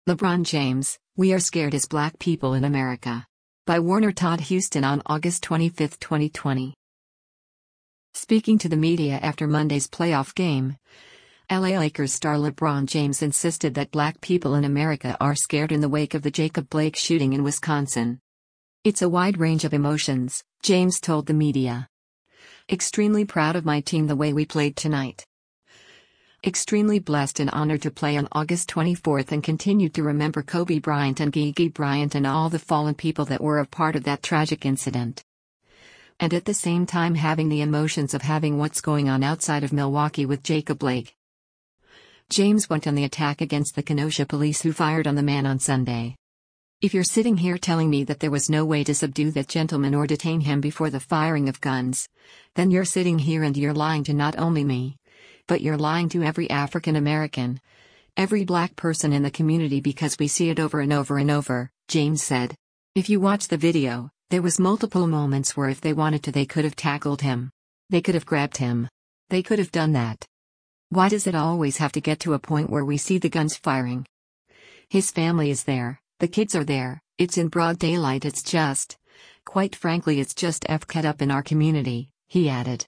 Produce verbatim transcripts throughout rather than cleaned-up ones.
LeBron James, "We are scared as Black people in America." By Warner Todd Huston on August twenty-fifth, twenty twenty. Speaking to the media after Monday's playoff game, L A Lakers star LeBron James insisted that Black people in America are scared in the wake of the Jacob Blake shooting in Wisconsin. "It's a wide range of emotions," James told the media. "Extremely proud of my team the way we played tonight. Extremely blessed and honored to play on August twenty-fourth and continue to remember Kobe Bryant and Gigi Bryant and all the fallen people that were a part of that tragic incident. And at the same time having the emotions of having what's going on outside of Milwaukee with Jacob Blake." James went on the attack against the Kenosha police who fired on the man on Sunday. "If you're sitting here telling me that there was no way to subdue that gentleman or detain him before the firing of guns, then you're sitting here and you're lying to not only me, but you're lying to every African American, every Black person in the community because we see it over and over and over," James said. "If you watch the video, there was multiple moments where if they wanted to they could have tackled him. They could have grabbed him. They could have done that. Why does it always have to get to a point where we see the guns firing? His family is there, the kids are there, it's in broad daylight, it's just, quite frankly it's just f***ed up in our community," he added.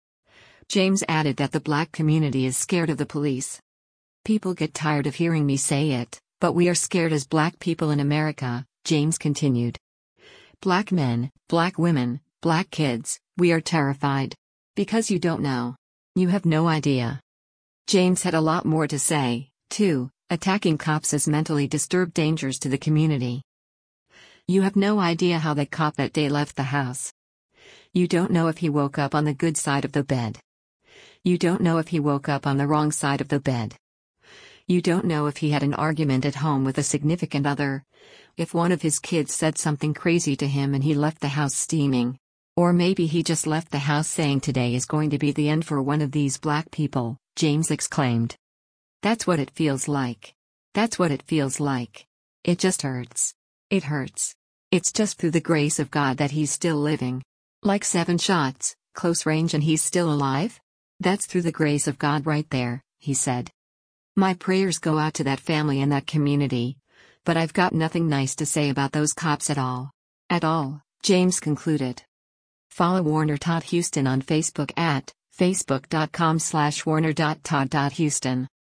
James added that the Black community is scared of the police. "People get tired of hearing me say it, but we are scared as Black people in America," James continued. "Black men, Black women, Black kids, we are terrified. Because you don't know. You have no idea." James had a lot more to say, too, attacking cops as mentally disturbed dangers to the community. "You have no idea how that cop that day left the house. You don't know if he woke up on the good side of the bed. You don't know if he woke up on the wrong side of the bed. You don't know if he had an argument at home with a significant other, if one of his kids said something crazy to him and he left the house steaming. Or maybe he just left the house saying today is going to be the end for one of these Black people," James exclaimed. "That's what it feels like. That's what it feels like. It just hurts. It hurts. It's just through the grace of God that he's still living. Like seven shots, close range and he's still alive? That's through the grace of God right there," he said. "My prayers go out to that family and that community, but I've got nothing nice to say about those cops at all. At all," James concluded. Follow Warner Todd Huston on Facebook at facebook dot com slash warner dot todd dot huston.